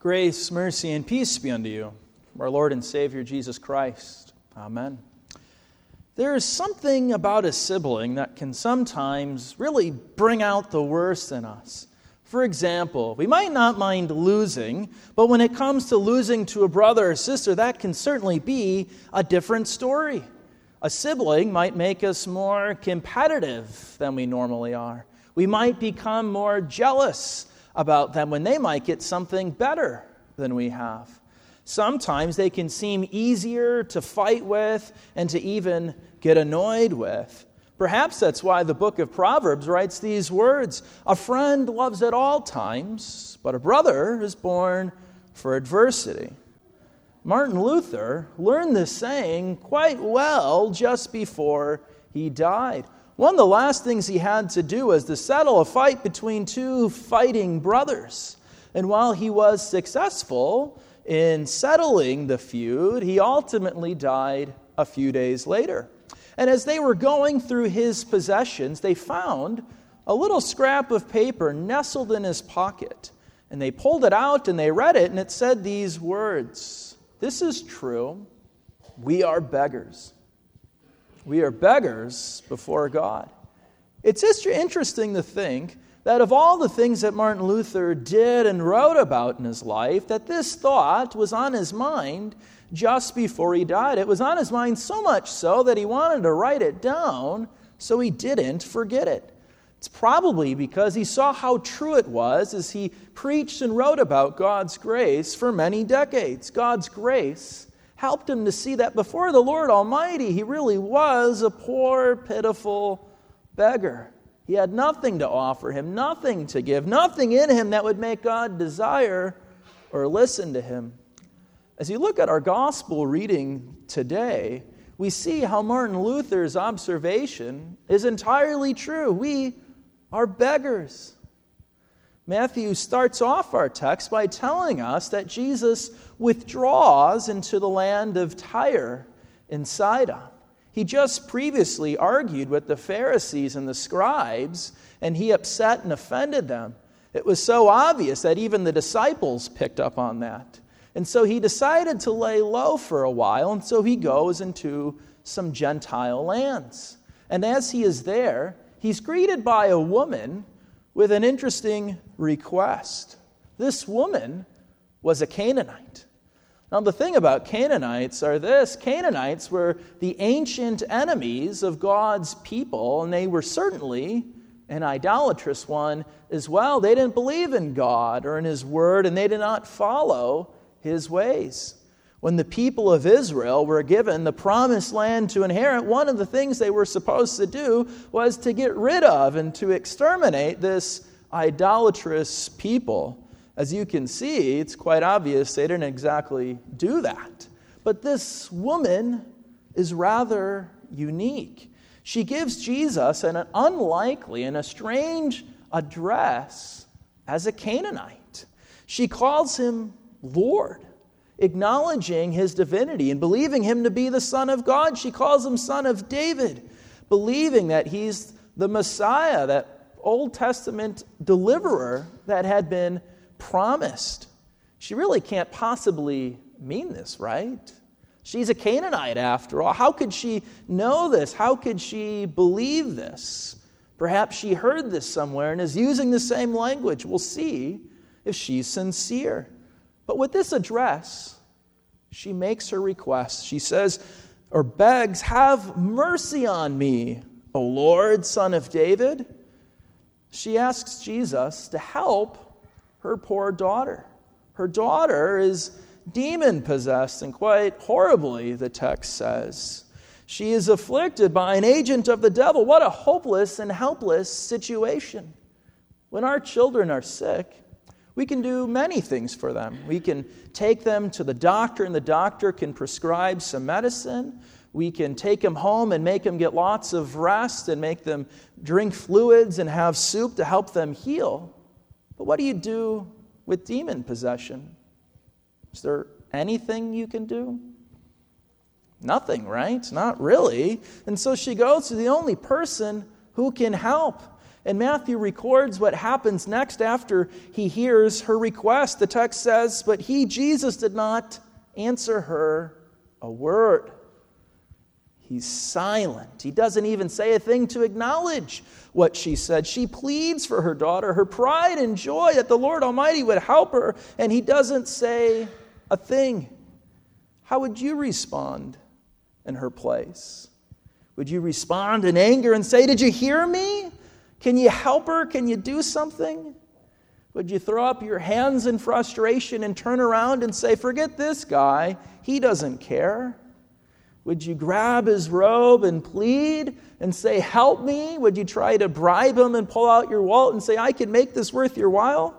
Grace, mercy, and peace be unto you from our Lord and Savior Jesus Christ. Amen. There is something about a sibling that can sometimes really bring out the worst in us. For example, we might not mind losing, but when it comes to losing to a brother or sister, that can certainly be a different story. A sibling might make us more competitive than we normally are. We might become more jealous about them when they might get something better than we have. Sometimes they can seem easier to fight with and to even get annoyed with. Perhaps that's why the book of Proverbs writes these words, "A friend loves at all times, but a brother is born for adversity." Martin Luther learned this saying quite well just before he died. One of the last things he had to do was to settle a fight between two fighting brothers. And while he was successful in settling the feud, he ultimately died a few days later. And as they were going through his possessions, they found a little scrap of paper nestled in his pocket. And they pulled it out and they read it, and it said these words, "This is true, we are beggars. We are beggars before God." It's just interesting to think that of all the things that Martin Luther did and wrote about in his life, that this thought was on his mind just before he died. It was on his mind so much so that he wanted to write it down so he didn't forget it. It's probably because he saw how true it was as he preached and wrote about God's grace for many decades. God's grace helped him to see that before the Lord Almighty, he really was a poor, pitiful beggar. He had nothing to offer him, nothing to give, nothing in him that would make God desire or listen to him. As you look at our gospel reading today, we see how Martin Luther's observation is entirely true. We are beggars. Matthew starts off our text by telling us that Jesus withdraws into the land of Tyre and Sidon. He just previously argued with the Pharisees and the scribes, and he upset and offended them. It was so obvious that even the disciples picked up on that. And so he decided to lay low for a while, and so he goes into some Gentile lands. And as he is there, he's greeted by a woman with an interesting request. This woman was a Canaanite. Now, the thing about Canaanites are this. Canaanites were the ancient enemies of God's people, and they were certainly an idolatrous one as well. They didn't believe in God or in His Word, and they did not follow His ways. When the people of Israel were given the promised land to inherit, one of the things they were supposed to do was to get rid of and to exterminate this idolatrous people. As you can see, it's quite obvious they didn't exactly do that. But this woman is rather unique. She gives Jesus an unlikely and a strange address as a Canaanite. She calls him Lord, acknowledging his divinity and believing him to be the Son of God. She calls him Son of David, believing that he's the Messiah, that Old Testament deliverer that had been promised. She really can't possibly mean this, right? She's a Canaanite after all. How could she know this? How could she believe this? Perhaps she heard this somewhere and is using the same language. We'll see if she's sincere. But with this address, she makes her request. She says, or begs, "Have mercy on me, O Lord, Son of David." She asks Jesus to help her poor daughter. Her daughter is demon-possessed, and quite horribly, the text says. She is afflicted by an agent of the devil. What a hopeless and helpless situation. When our children are sick, we can do many things for them. We can take them to the doctor, and the doctor can prescribe some medicine. We can take them home and make them get lots of rest and make them drink fluids and have soup to help them heal. But what do you do with demon possession? Is there anything you can do? Nothing, right? Not really. And so she goes to the only person who can help. And Matthew records what happens next after he hears her request. The text says, "But he, Jesus, did not answer her a word." He's silent. He doesn't even say a thing to acknowledge what she said. She pleads for her daughter, her pride and joy that the Lord Almighty would help her, and he doesn't say a thing. How would you respond in her place? Would you respond in anger and say, "Did you hear me? Can you help her? Can you do something?" Would you throw up your hands in frustration and turn around and say, "Forget this guy, he doesn't care"? Would you grab his robe and plead and say, "Help me"? Would you try to bribe him and pull out your wallet and say, "I can make this worth your while"?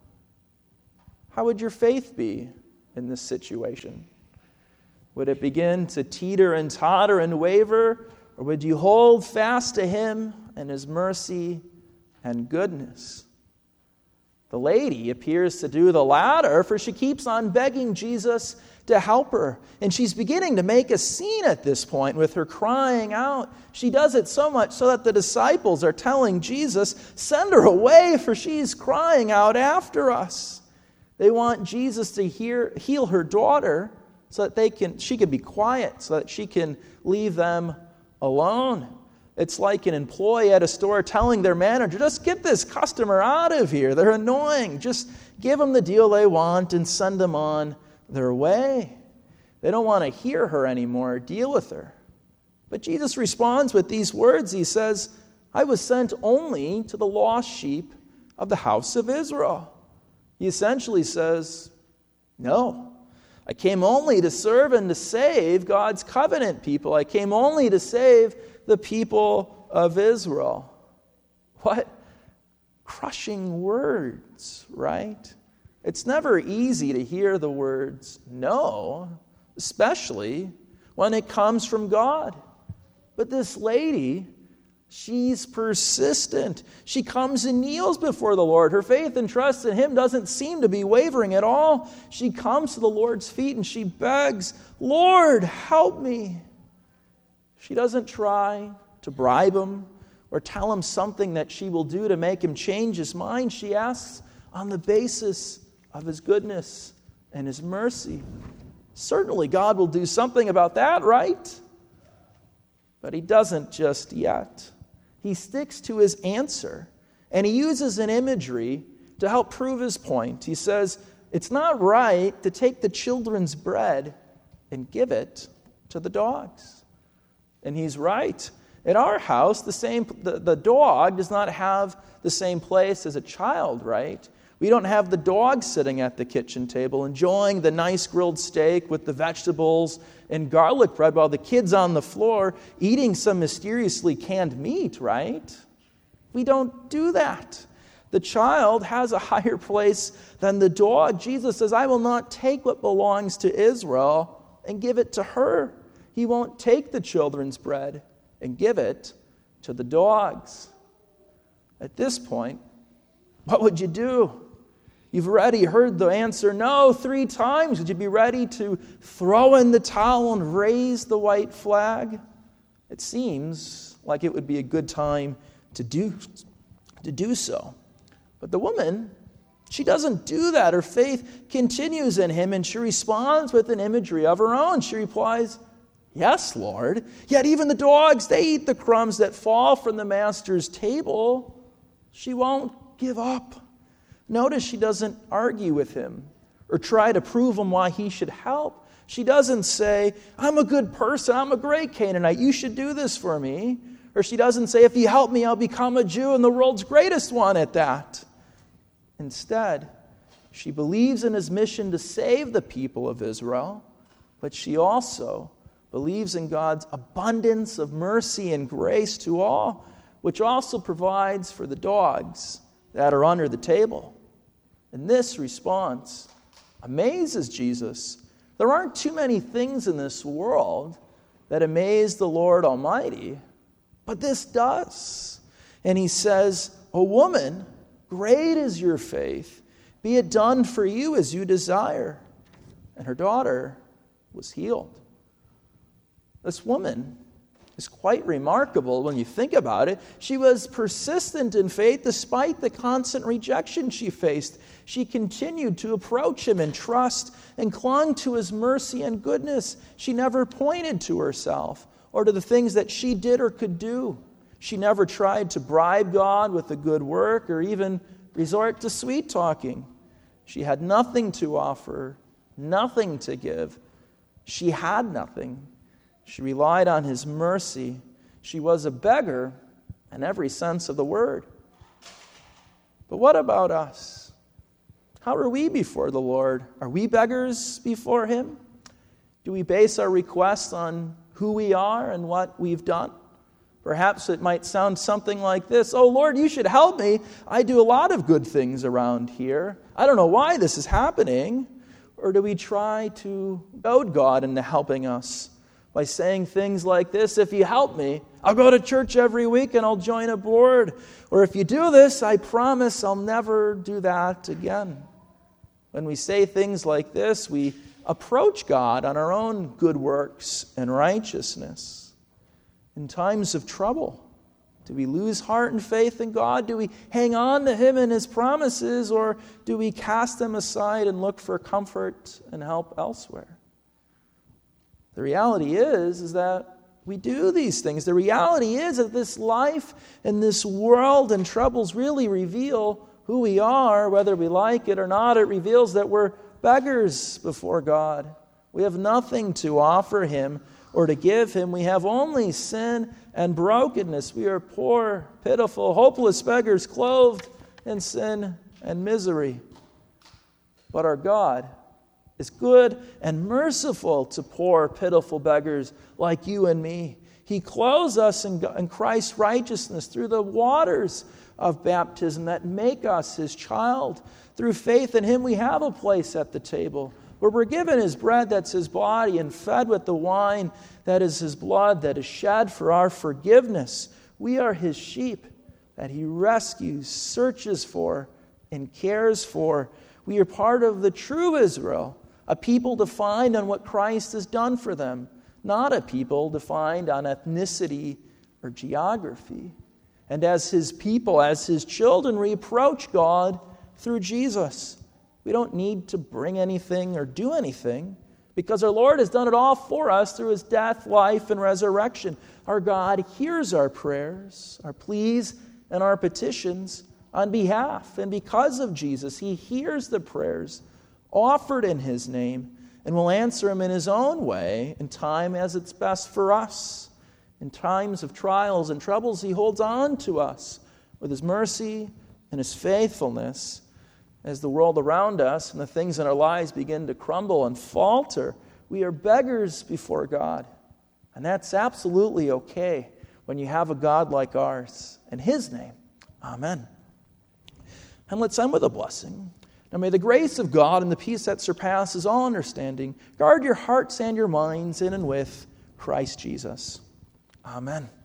How would your faith be in this situation? Would it begin to teeter and totter and waver, or would you hold fast to him and his mercy and goodness? The lady appears to do the latter, for she keeps on begging Jesus to help her. And she's beginning to make a scene at this point with her crying out. She does it so much so that the disciples are telling Jesus, "Send her away, for she's crying out after us." They want Jesus to heal her daughter so that she can be quiet, so that she can leave them alone. It's like an employee at a store telling their manager, "Just get this customer out of here. They're annoying. Just give them the deal they want and send them on their way." They don't want to hear her anymore, deal with her. But Jesus responds with these words. He says, "I was sent only to the lost sheep of the house of Israel." He essentially says, "No, I came only to serve and to save God's covenant people. I came only to save the people of Israel." What crushing words, right? It's never easy to hear the words no, especially when it comes from God. But this lady, she's persistent. She comes and kneels before the Lord. Her faith and trust in him doesn't seem to be wavering at all. She comes to the Lord's feet and she begs, "Lord, help me." She doesn't try to bribe him or tell him something that she will do to make him change his mind. She asks on the basis of his goodness and his mercy. Certainly God will do something about that, right? But he doesn't just yet. He sticks to his answer, and he uses an imagery to help prove his point. He says, "It's not right to take the children's bread and give it to the dogs." And he's right. In our house, the dog does not have the same place as a child, right? We don't have the dog sitting at the kitchen table enjoying the nice grilled steak with the vegetables and garlic bread while the kid's on the floor eating some mysteriously canned meat, right? We don't do that. The child has a higher place than the dog. Jesus says, "I will not take what belongs to Israel and give it to her." He won't take the children's bread and give it to the dogs. At this point, what would you do? You've already heard the answer no 3 times. Would you be ready to throw in the towel and raise the white flag? It seems like it would be a good time to do so. But the woman, she doesn't do that. Her faith continues in him, and she responds with an imagery of her own. She replies, "Yes, Lord. Yet even the dogs, they eat the crumbs that fall from the master's table." She won't give up. Notice she doesn't argue with him or try to prove him why he should help. She doesn't say, "I'm a good person. I'm a great Canaanite. You should do this for me." Or she doesn't say, "If you help me, I'll become a Jew and the world's greatest one at that." Instead, she believes in his mission to save the people of Israel, but she also believes in God's abundance of mercy and grace to all, which also provides for the dogs that are under the table. And this response amazes Jesus. There aren't too many things in this world that amaze the Lord Almighty, but this does. And he says, "O woman, great is your faith. Be it done for you as you desire." And her daughter was healed. This woman is quite remarkable when you think about it. She was persistent in faith despite the constant rejection she faced. She continued to approach him in trust and clung to his mercy and goodness. She never pointed to herself or to the things that she did or could do. She never tried to bribe God with a good work or even resort to sweet talking. She had nothing to offer, nothing to give. She had nothing. She relied on his mercy. She was a beggar in every sense of the word. But what about us? How are we before the Lord? Are we beggars before him? Do we base our requests on who we are and what we've done? Perhaps it might sound something like this: "Oh Lord, you should help me. I do a lot of good things around here. I don't know why this is happening." Or do we try to goad God into helping us by saying things like this: "If you help me, I'll go to church every week and I'll join a board. Or if you do this, I promise I'll never do that again." When we say things like this, we approach God on our own good works and righteousness. In times of trouble, do we lose heart and faith in God? Do we hang on to him and his promises, or do we cast them aside and look for comfort and help elsewhere? The reality is that we do these things. The reality is that this life and this world and troubles really reveal who we are, whether we like it or not. It reveals that we're beggars before God. We have nothing to offer him or to give him. We have only sin and brokenness. We are poor, pitiful, hopeless beggars, clothed in sin and misery. But our God is good and merciful to poor, pitiful beggars like you and me. He clothes us in Christ's righteousness through the waters of baptism that make us his child. Through faith in him, we have a place at the table, where we're given his bread, that's his body, and fed with the wine that is his blood that is shed for our forgiveness. We are his sheep that he rescues, searches for, and cares for. We are part of the true Israel, a people defined on what Christ has done for them, not a people defined on ethnicity or geography. And as his people, as his children, we approach God through Jesus. We don't need to bring anything or do anything, because our Lord has done it all for us through his death, life, and resurrection. Our God hears our prayers, our pleas, and our petitions on behalf. And because of Jesus, he hears the prayers offered in his name and will answer them in his own way in time as it's best for us. In times of trials and troubles, he holds on to us with his mercy and his faithfulness. As the world around us and the things in our lives begin to crumble and falter, we are beggars before God. And that's absolutely okay when you have a God like ours. In his name, amen. And let's end with a blessing. Now may the grace of God and the peace that surpasses all understanding guard your hearts and your minds in and with Christ Jesus. Amen.